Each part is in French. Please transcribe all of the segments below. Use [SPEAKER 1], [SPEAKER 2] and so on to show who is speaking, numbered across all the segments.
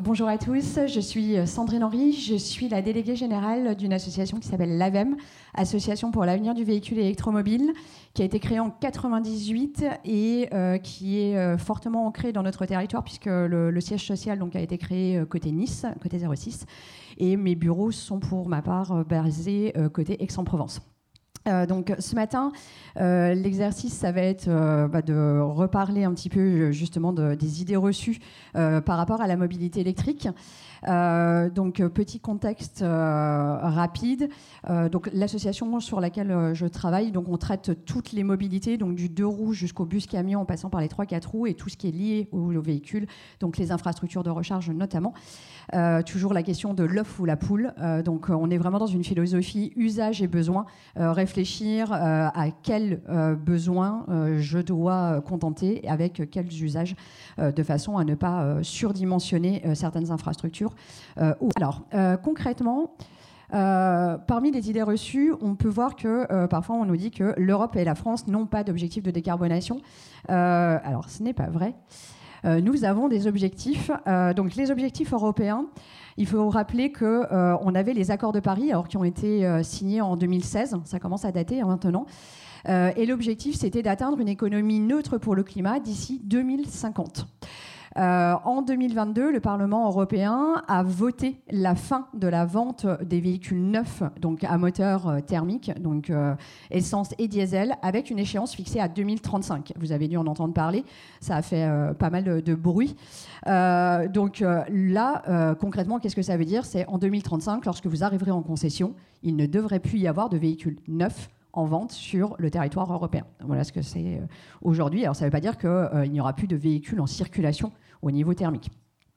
[SPEAKER 1] Bonjour à tous, je suis Sandrine Henry, je suis la déléguée générale d'une association qui s'appelle l'AVEM, Association pour l'avenir du véhicule électromobile, qui a été créée en 1998 et qui est fortement ancrée dans notre territoire puisque le siège social donc, a été créé côté Nice, côté 06, et mes bureaux sont pour ma part basés côté Aix-en-Provence. Donc ce matin, l'exercice, ça va être de reparler un petit peu justement des idées reçues par rapport à la mobilité électrique. Donc petit contexte rapide. Donc l'association sur laquelle je travaille, donc on traite toutes les mobilités, donc du 2 roues jusqu'au bus camion en passant par les 3-4 roues et tout ce qui est lié aux véhicules, donc les infrastructures de recharge notamment. Toujours la question de l'œuf ou la poule. Donc on est vraiment dans une philosophie usage et besoin, réfléchir à quels besoins je dois contenter avec quels usages de façon à ne pas surdimensionner certaines infrastructures. Alors concrètement, parmi les idées reçues, on peut voir que parfois on nous dit que l'Europe et la France n'ont pas d'objectif de décarbonation. Alors ce n'est pas vrai. Nous avons des objectifs. Donc les objectifs européens, il faut rappeler qu'on avait les accords de Paris alors, qui ont été signés en 2016. Ça commence à dater maintenant. Et l'objectif, c'était d'atteindre une économie neutre pour le climat d'ici 2050. En 2022, le Parlement européen a voté la fin de la vente des véhicules neufs, donc à moteur thermique, donc essence et diesel, avec une échéance fixée à 2035. Vous avez dû en entendre parler, ça a fait pas mal de bruit. Donc là, concrètement, qu'est-ce que ça veut dire ? C'est en 2035, lorsque vous arriverez en concession, il ne devrait plus y avoir de véhicules neufs en vente sur le territoire européen. Voilà ce que c'est aujourd'hui. Alors ça ne veut pas dire qu'il n'y aura plus de véhicules en circulation au niveau thermique.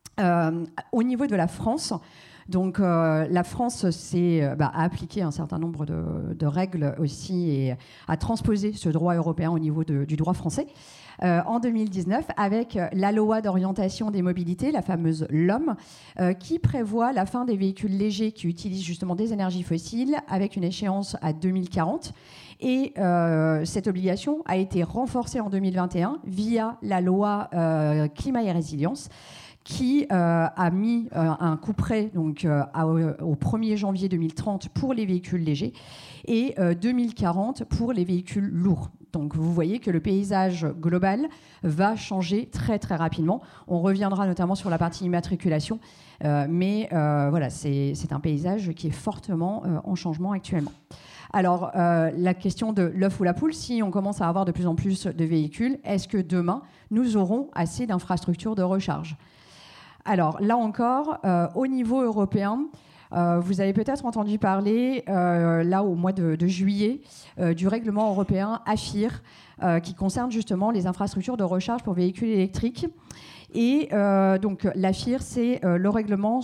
[SPEAKER 1] Au niveau de la France, donc la France a appliqué un certain nombre de règles aussi et a transposé ce droit européen au niveau du droit français. En 2019, avec la loi d'orientation des mobilités, la fameuse LOM, qui prévoit la fin des véhicules légers qui utilisent justement des énergies fossiles avec une échéance à 2040. Et cette obligation a été renforcée en 2021 via la loi Climat et Résilience, qui a mis un couperet donc, au 1er janvier 2030 pour les véhicules légers et 2040 pour les véhicules lourds. Donc vous voyez que le paysage global va changer très très rapidement. On reviendra notamment sur la partie immatriculation, mais voilà, c'est un paysage qui est fortement en changement actuellement. Alors la question de l'œuf ou la poule, si on commence à avoir de plus en plus de véhicules, est-ce que demain nous aurons assez d'infrastructures de recharge ? Alors là encore, au niveau européen, vous avez peut-être entendu parler, là au mois de juillet, du règlement européen AFIR, qui concerne justement les infrastructures de recharge pour véhicules électriques. Et donc l'AFIR, c'est le règlement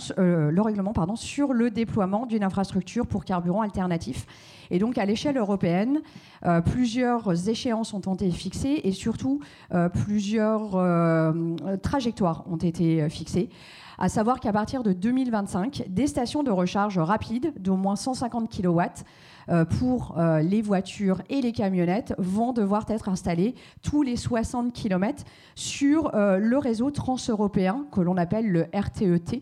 [SPEAKER 1] sur le déploiement d'une infrastructure pour carburant alternatif. Et donc à l'échelle européenne, plusieurs échéances ont été fixées et surtout plusieurs trajectoires ont été fixées. À savoir qu'à partir de 2025, des stations de recharge rapide d'au moins 150 kW pour les voitures et les camionnettes vont devoir être installées tous les 60 km sur le réseau transeuropéen que l'on appelle le RTET.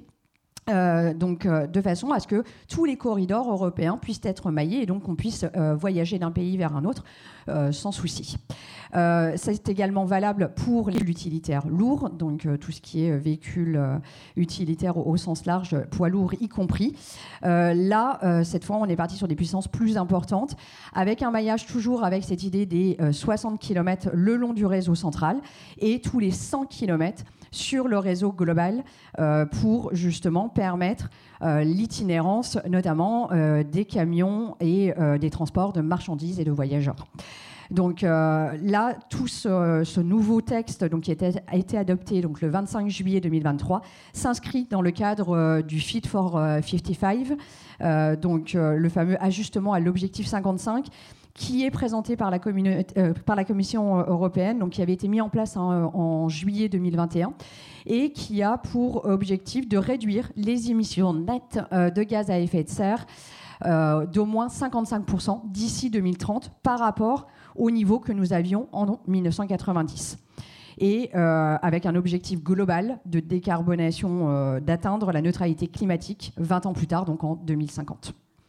[SPEAKER 1] Donc de façon à ce que tous les corridors européens puissent être maillés et donc qu'on puisse voyager d'un pays vers un autre sans souci. C'est également valable pour l'utilitaire lourd, donc tout ce qui est véhicule utilitaire au sens large, poids lourd y compris. Là, cette fois, on est parti sur des puissances plus importantes, avec un maillage toujours avec cette idée des 60 km le long du réseau central et tous les 100 km sur le réseau global pour justement permettre l'itinérance, notamment des camions et des transports de marchandises et de voyageurs. Donc là, tout ce nouveau texte donc, qui a été adopté donc, le 25 juillet 2023 s'inscrit dans le cadre du Fit for 55, donc le fameux ajustement à l'objectif 55, qui est présenté par la Commission européenne, donc qui avait été mis en place en juillet 2021 et qui a pour objectif de réduire les émissions nettes de gaz à effet de serre d'au moins 55% d'ici 2030 par rapport au niveau que nous avions en 1990. et avec un objectif global de décarbonation, d'atteindre la neutralité climatique 20 ans plus tard, donc en 2050.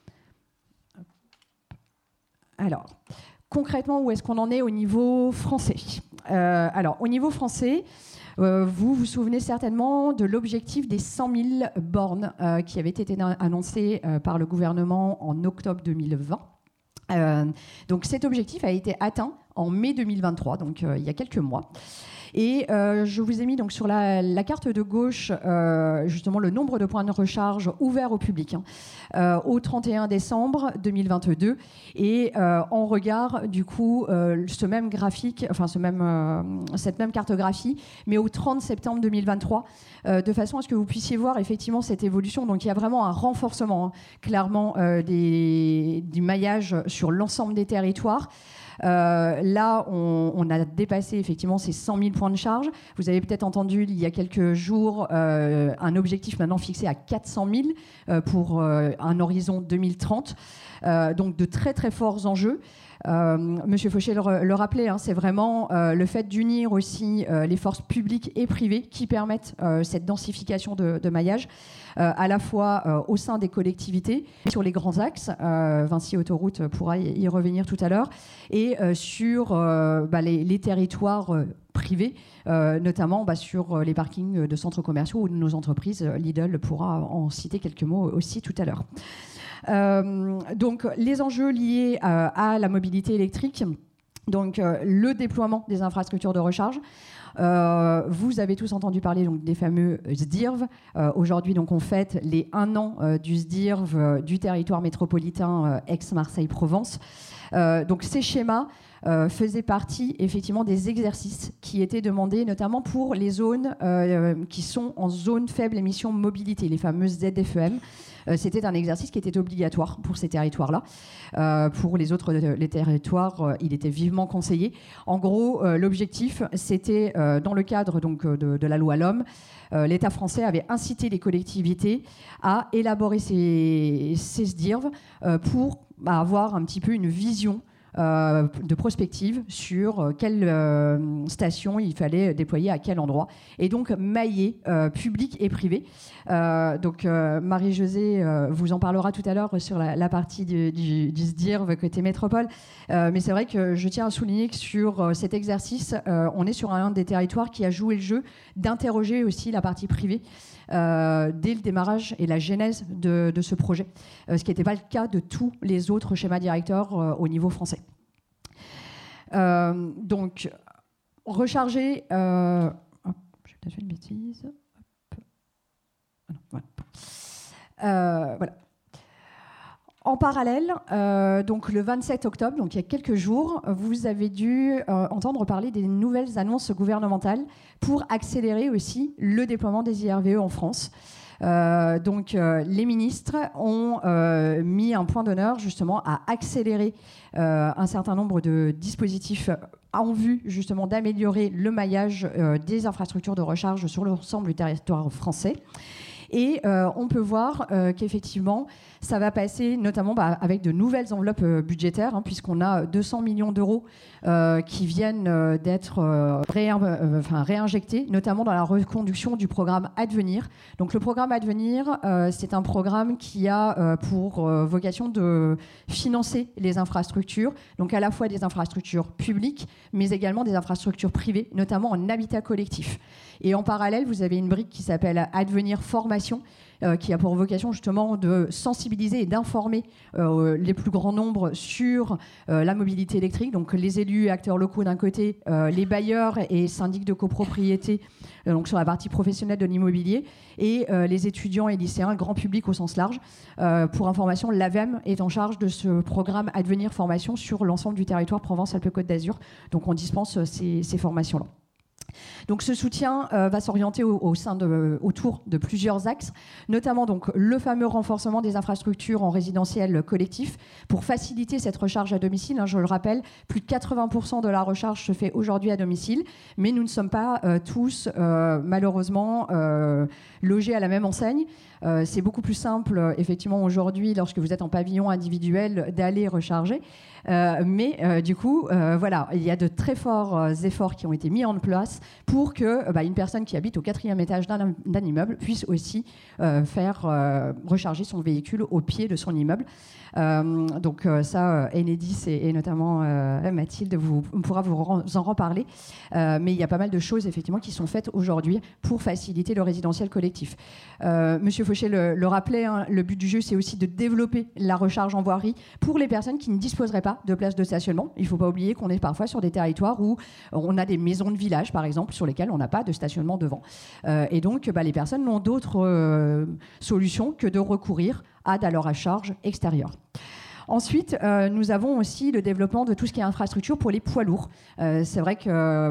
[SPEAKER 1] Alors, concrètement, où est-ce qu'on en est au niveau français ? Alors, au niveau français, vous vous souvenez certainement de l'objectif des 100 000 bornes qui avait été annoncé par le gouvernement en octobre 2020. Donc cet objectif a été atteint en mai 2023, donc il y a quelques mois. Et je vous ai mis donc sur la carte de gauche justement le nombre de points de recharge ouverts au public au 31 décembre 2022. Et en regard du coup ce même graphique, enfin cette même cartographie, mais au 30 septembre 2023, de façon à ce que vous puissiez voir effectivement cette évolution. Donc il y a vraiment un renforcement clairement du maillage sur l'ensemble des territoires. Là, on a dépassé effectivement ces 100 000 points de charge. Vous avez peut-être entendu il y a quelques jours un objectif maintenant fixé à 400 000 pour un horizon 2030. Donc de très très forts enjeux. Monsieur Fauché le rappelait, c'est vraiment le fait d'unir aussi les forces publiques et privées qui permettent cette densification de maillage, à la fois au sein des collectivités, sur les grands axes, Vinci Autoroute pourra y revenir tout à l'heure, et sur les territoires privés, notamment sur les parkings de centres commerciaux ou de nos entreprises. Lidl pourra en citer quelques mots aussi tout à l'heure. Donc les enjeux liés à la mobilité électrique, donc le déploiement des infrastructures de recharge. Vous avez tous entendu parler donc, des fameux SDIRV. Aujourd'hui, donc, on fête les 1 an du SDIRV du territoire métropolitain Aix-Marseille-Provence. Donc ces schémas faisaient partie effectivement des exercices qui étaient demandés notamment pour les zones qui sont en zone faible émission mobilité, les fameuses ZFEM. C'était un exercice qui était obligatoire pour ces territoires-là. Pour les autres les territoires, il était vivement conseillé. En gros, l'objectif, c'était, dans le cadre donc, de la loi LOM, l'État français avait incité les collectivités à élaborer ces SDIRV pour avoir un petit peu une vision de prospective sur quelle station il fallait déployer à quel endroit, et donc mailler public et privé. Donc Marie-Josée vous en parlera tout à l'heure sur la partie du SDIRV côté métropole, mais c'est vrai que je tiens à souligner que sur cet exercice, on est sur un des territoires qui a joué le jeu d'interroger aussi la partie privée dès le démarrage et la genèse de ce projet, ce qui n'était pas le cas de tous les autres schémas directeurs au niveau français. Donc, recharger... j'ai peut-être fait une bêtise. Voilà. En parallèle, donc le 27 octobre, donc il y a quelques jours, vous avez dû entendre parler des nouvelles annonces gouvernementales pour accélérer aussi le déploiement des IRVE en France. Donc les ministres ont mis un point d'honneur justement à accélérer un certain nombre de dispositifs en vue justement d'améliorer le maillage des infrastructures de recharge sur l'ensemble du territoire français. Et on peut voir qu'effectivement, ça va passer notamment avec de nouvelles enveloppes budgétaires, puisqu'on a 200 millions d'euros qui viennent d'être réinjectés, notamment dans la reconduction du programme Advenir. Donc le programme Advenir, c'est un programme qui a pour vocation de financer les infrastructures, donc à la fois des infrastructures publiques, mais également des infrastructures privées, notamment en habitat collectif. Et en parallèle, vous avez une brique qui s'appelle Advenir Formation, qui a pour vocation justement de sensibiliser et d'informer les plus grands nombres sur la mobilité électrique, donc les élus et acteurs locaux d'un côté, les bailleurs et syndics de copropriété, donc sur la partie professionnelle de l'immobilier, et les étudiants et lycéens, le grand public au sens large. Pour information, l'AVEM est en charge de ce programme Advenir Formation sur l'ensemble du territoire Provence-Alpes-Côte d'Azur, donc on dispense ces formations-là. Donc ce soutien va s'orienter autour de plusieurs axes, notamment donc, le fameux renforcement des infrastructures en résidentiel collectif pour faciliter cette recharge à domicile. Je le rappelle, plus de 80% de la recharge se fait aujourd'hui à domicile, mais nous ne sommes pas tous malheureusement logés à la même enseigne. C'est beaucoup plus simple, effectivement, aujourd'hui, lorsque vous êtes en pavillon individuel, d'aller recharger. Mais du coup, voilà, il y a de très forts efforts qui ont été mis en place pour que une personne qui habite au 4e étage d'un immeuble puisse aussi faire recharger son véhicule au pied de son immeuble. Donc ça, Enedis et notamment Mathilde pourra vous en reparler. Mais il y a pas mal de choses effectivement qui sont faites aujourd'hui pour faciliter le résidentiel collectif. Monsieur Fauché le rappelait, hein, le but du jeu, c'est aussi de développer la recharge en voirie pour les personnes qui ne disposeraient pas de places de stationnement. Il ne faut pas oublier qu'on est parfois sur des territoires où on a des maisons de village, par exemple, sur lesquelles on n'a pas de stationnement devant. Et donc, les personnes n'ont d'autre solution que de recourir à de la recharge extérieure. Ensuite, nous avons aussi le développement de tout ce qui est infrastructure pour les poids lourds. C'est vrai que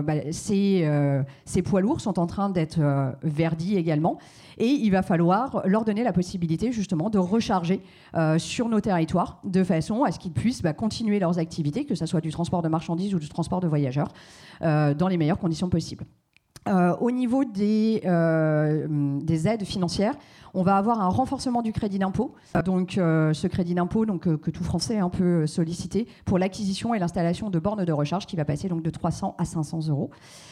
[SPEAKER 1] ces poids lourds sont en train d'être verdis également, et il va falloir leur donner la possibilité justement de recharger sur nos territoires de façon à ce qu'ils puissent continuer leurs activités, que ce soit du transport de marchandises ou du transport de voyageurs, dans les meilleures conditions possibles. Au niveau des aides financières, on va avoir un renforcement du crédit d'impôt. Donc, ce crédit d'impôt que tout Français peut solliciter pour l'acquisition et l'installation de bornes de recharge qui va passer donc de 300 à 500 euros.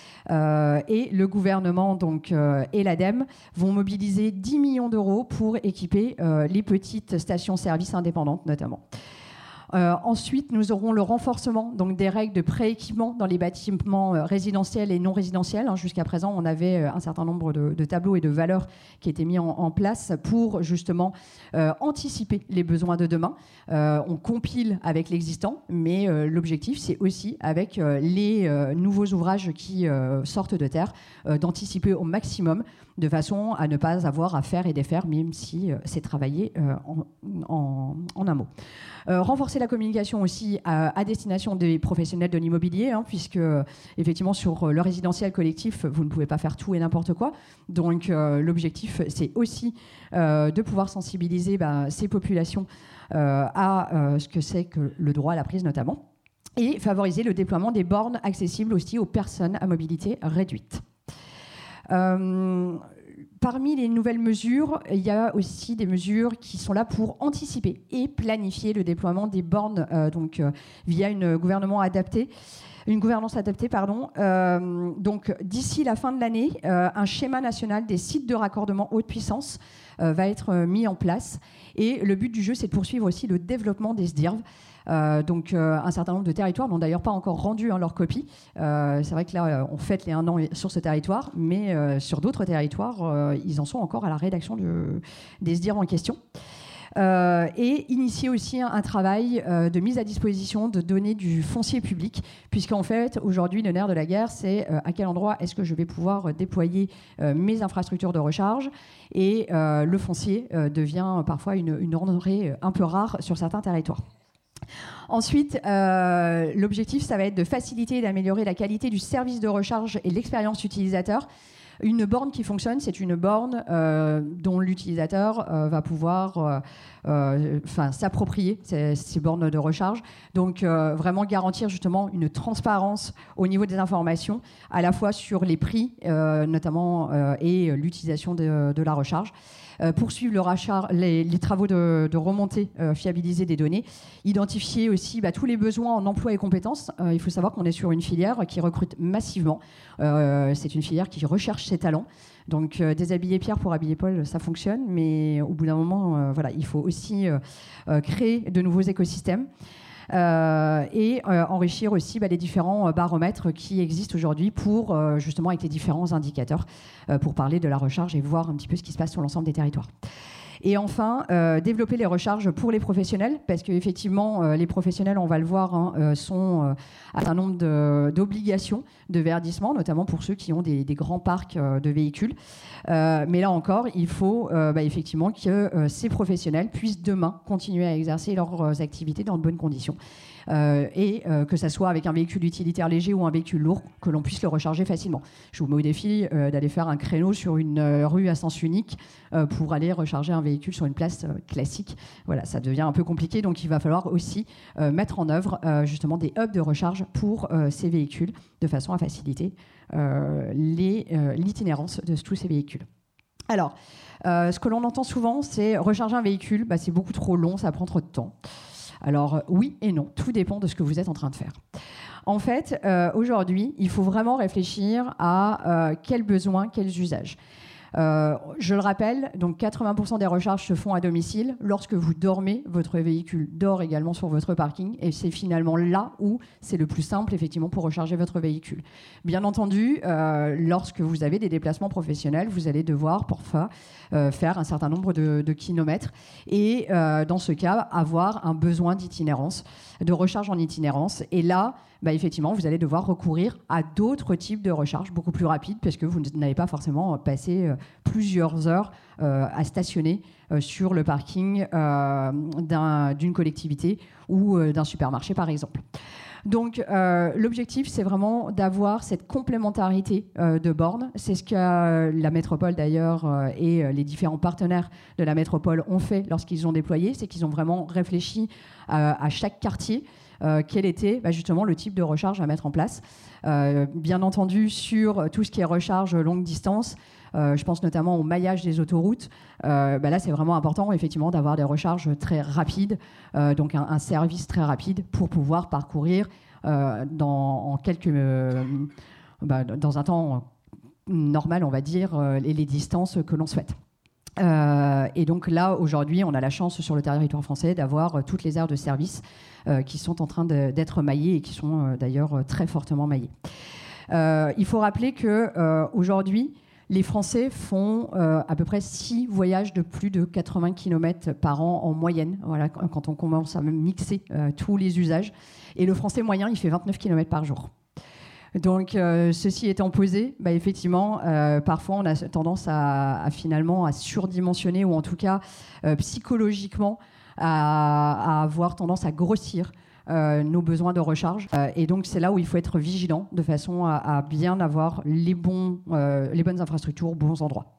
[SPEAKER 1] Et le gouvernement et l'ADEME vont mobiliser 10 millions d'euros pour équiper les petites stations-service indépendantes notamment. Ensuite, nous aurons le renforcement des règles de pré-équipement dans les bâtiments résidentiels et non résidentiels. Jusqu'à présent, on avait un certain nombre de tableaux et de valeurs qui étaient mis en place pour justement anticiper les besoins de demain. On compile avec l'existant, mais l'objectif, c'est aussi avec les nouveaux ouvrages qui sortent de terre, d'anticiper au maximum de façon à ne pas avoir à faire et défaire, même si c'est travaillé en amont. Renforcer la communication aussi à destination des professionnels de l'immobilier, puisque effectivement sur le résidentiel collectif, vous ne pouvez pas faire tout et n'importe quoi. Donc l'objectif, c'est aussi de pouvoir sensibiliser ces populations à ce que c'est que le droit à la prise notamment, et favoriser le déploiement des bornes accessibles aussi aux personnes à mobilité réduite. Parmi les nouvelles mesures, il y a aussi des mesures qui sont là pour anticiper et planifier le déploiement des bornes via une gouvernance adaptée. Donc, d'ici la fin de l'année, un schéma national des sites de raccordement haute puissance va être mis en place. Et le but du jeu, c'est de poursuivre aussi le développement des SDIRV. Un certain nombre de territoires n'ont d'ailleurs pas encore rendu leur copie. C'est vrai que là, on fête les 1 an sur ce territoire, mais sur d'autres territoires, ils en sont encore à la rédaction des SDIRV en question. Et initier aussi un travail de mise à disposition de données du foncier public, puisqu'en fait, aujourd'hui, le nerf de la guerre, c'est à quel endroit est-ce que je vais pouvoir déployer mes infrastructures de recharge. Et le foncier devient parfois une denrée un peu rare sur certains territoires. Ensuite, l'objectif, ça va être de faciliter et d'améliorer la qualité du service de recharge et l'expérience utilisateur. Une borne qui fonctionne, c'est une borne dont l'utilisateur va pouvoir s'approprier ces bornes de recharge. Donc, vraiment garantir justement une transparence au niveau des informations, à la fois sur les prix notamment et l'utilisation de la recharge. Poursuivre les travaux de remontée fiabilisée des données, identifier aussi tous les besoins en emploi et compétences. Il faut savoir qu'on est sur une filière qui recrute massivement. C'est une filière qui recherche ses talents. Donc déshabiller Pierre pour habiller Paul, ça fonctionne, mais au bout d'un moment, il faut aussi créer de nouveaux écosystèmes. Et enrichir aussi les différents baromètres qui existent aujourd'hui pour justement avec les différents indicateurs pour parler de la recharge et voir un petit peu ce qui se passe sur l'ensemble des territoires. Et enfin, développer les recharges pour les professionnels, parce qu'effectivement, les professionnels, on va le voir, sont à un nombre d'obligations de verdissement, notamment pour ceux qui ont des grands parcs de véhicules. Mais là encore, il faut effectivement que ces professionnels puissent demain continuer à exercer leurs activités dans de bonnes conditions. Et que ça soit avec un véhicule utilitaire léger ou un véhicule lourd, que l'on puisse le recharger facilement. Je vous mets au défi d'aller faire un créneau sur une rue à sens unique pour aller recharger un véhicule sur une place classique. Voilà, ça devient un peu compliqué, donc il va falloir aussi mettre en œuvre justement des hubs de recharge pour ces véhicules, de façon à faciliter l'itinérance de tous ces véhicules. Alors, ce que l'on entend souvent, c'est recharger un véhicule, c'est beaucoup trop long, ça prend trop de temps. Alors oui et non, tout dépend de ce que vous êtes en train de faire. En fait, aujourd'hui, il faut vraiment réfléchir à quels besoins, quels usages. Je le rappelle, donc 80% des recharges se font à domicile. Lorsque vous dormez, votre véhicule dort également sur votre parking et c'est finalement là où c'est le plus simple effectivement pour recharger votre véhicule. Bien entendu, lorsque vous avez des déplacements professionnels, vous allez devoir parfois faire un certain nombre de kilomètres et dans ce cas, avoir un besoin d'itinérance, de recharge en itinérance. Et là, effectivement, vous allez devoir recourir à d'autres types de recharge beaucoup plus rapides parce que vous n'allez pas forcément passer plusieurs heures à stationner sur le parking d'une collectivité ou d'un supermarché, par exemple. Donc, l'objectif, c'est vraiment d'avoir cette complémentarité de bornes. C'est ce que la métropole, d'ailleurs, et les différents partenaires de la métropole ont fait lorsqu'ils ont déployé. C'est qu'ils ont vraiment réfléchi à chaque quartier quel était justement le type de recharge à mettre en place. Bien entendu, sur tout ce qui est recharge longue distance, je pense notamment au maillage des autoroutes. Là, c'est vraiment important, effectivement, d'avoir des recharges très rapides, donc un service très rapide pour pouvoir parcourir dans un temps normal, on va dire, les distances que l'on souhaite. Et donc là, aujourd'hui, on a la chance sur le territoire français d'avoir toutes les aires de service qui sont en train d'être maillées et qui sont d'ailleurs très fortement maillées. Il faut rappeler qu'aujourd'hui, les Français font à peu près 6 voyages de plus de 80 km par an en moyenne, voilà, quand on commence à mixer tous les usages. Et le Français moyen, il fait 29 km par jour. Donc, ceci étant posé, effectivement, parfois on a tendance à finalement à surdimensionner ou en tout cas psychologiquement à avoir tendance à grossir nos besoins de recharge. Et donc, c'est là où il faut être vigilant de façon à bien avoir les bonnes infrastructures aux bons endroits.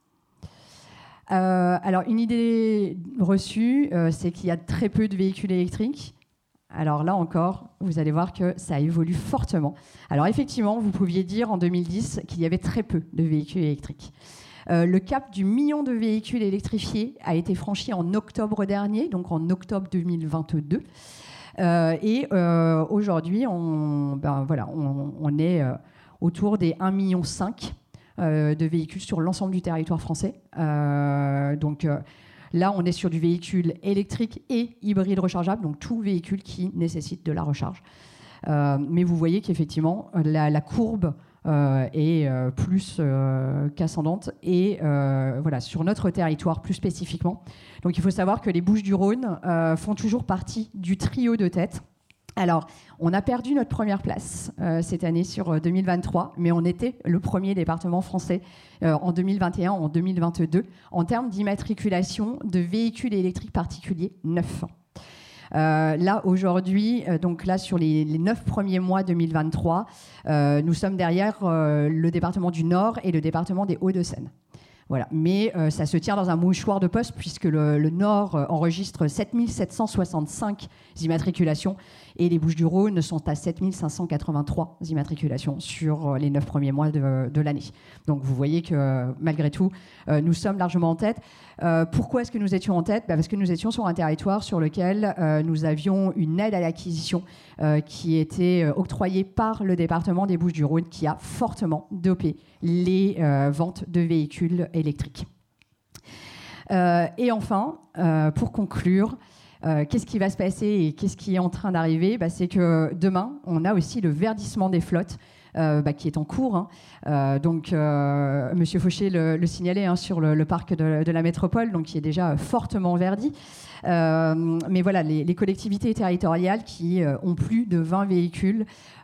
[SPEAKER 1] Alors, une idée reçue, c'est qu'il y a très peu de véhicules électriques. Alors là encore, vous allez voir que ça évolue fortement. Alors effectivement, vous pouviez dire en 2010 qu'il y avait très peu de véhicules électriques. Le cap du million de véhicules électrifiés a été franchi en octobre dernier, donc en octobre 2022. Et aujourd'hui, on est autour des 1,5 million de véhicules sur l'ensemble du territoire français. Là, on est sur du véhicule électrique et hybride rechargeable, donc tout véhicule qui nécessite de la recharge. Mais vous voyez qu'effectivement, la courbe est plus qu'ascendante. Et voilà, sur notre territoire plus spécifiquement. Donc il faut savoir que les Bouches-du-Rhône font toujours partie du trio de tête. Alors, on a perdu notre première place cette année sur 2023, mais on était le premier département français en 2021, en 2022, en termes d'immatriculation de véhicules électriques particuliers neufs. Là, aujourd'hui, donc là, sur les 9 premiers mois 2023, nous sommes derrière le département du Nord et le département des Hauts-de-Seine. Voilà. Mais ça se tient dans un mouchoir de poste puisque le Nord enregistre 7765 immatriculations et les Bouches-du-Rhône sont à 7583 immatriculations sur les 9 premiers mois de l'année. Donc vous voyez que malgré tout, nous sommes largement en tête. Pourquoi est-ce que nous étions en tête ? Parce que nous étions sur un territoire sur lequel nous avions une aide à l'acquisition qui était octroyée par le département des Bouches-du-Rhône qui a fortement dopé les ventes de véhicules électriques. Et enfin, pour conclure, qu'est-ce qui va se passer et qu'est-ce qui est en train d'arriver ? C'est que demain, on a aussi le verdissement des flottes qui est en cours. Donc, Monsieur Fauché le signalait sur le parc de la métropole, donc qui est déjà fortement verdi. Mais voilà, les collectivités territoriales qui ont plus de 20 véhicules,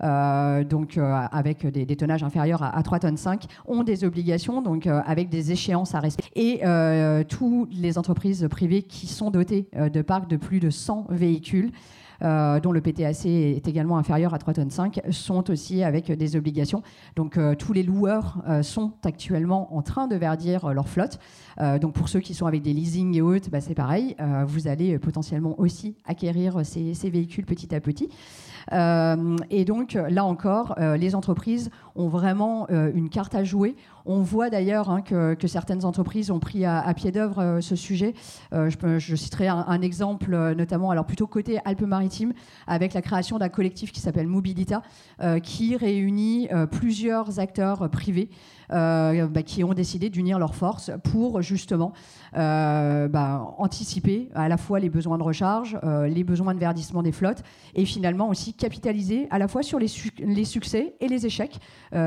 [SPEAKER 1] avec des tonnages inférieurs à 3,5 tonnes, ont des obligations, donc avec des échéances à respecter. Et toutes les entreprises privées qui sont dotées de parcs de plus de 100 véhicules, dont le PTAC est également inférieur à 3,5 tonnes, sont aussi avec des obligations. Donc tous les loueurs sont actuellement en train de verdir leur flotte. Donc pour ceux qui sont avec des leasing et autres, c'est pareil. Vous allez potentiellement aussi acquérir ces véhicules petit à petit. Et donc, là encore, les entreprises ont vraiment une carte à jouer. On voit d'ailleurs que certaines entreprises ont pris à pied d'œuvre ce sujet. Je citerai un exemple, notamment, alors plutôt côté Alpes-Maritimes, avec la création d'un collectif qui s'appelle Mobilita, qui réunit plusieurs acteurs privés qui ont décidé d'unir leurs forces pour justement anticiper à la fois les besoins de recharge, les besoins de verdissement des flottes, et finalement aussi capitaliser à la fois sur les succès et les échecs.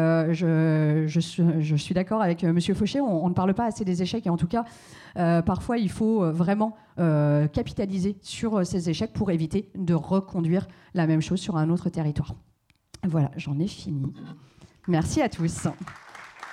[SPEAKER 1] Je suis d'accord avec Monsieur Fauché, on ne parle pas assez des échecs, et en tout cas, parfois il faut vraiment capitaliser sur ces échecs pour éviter de reconduire la même chose sur un autre territoire. Voilà, j'en ai fini. Merci à tous.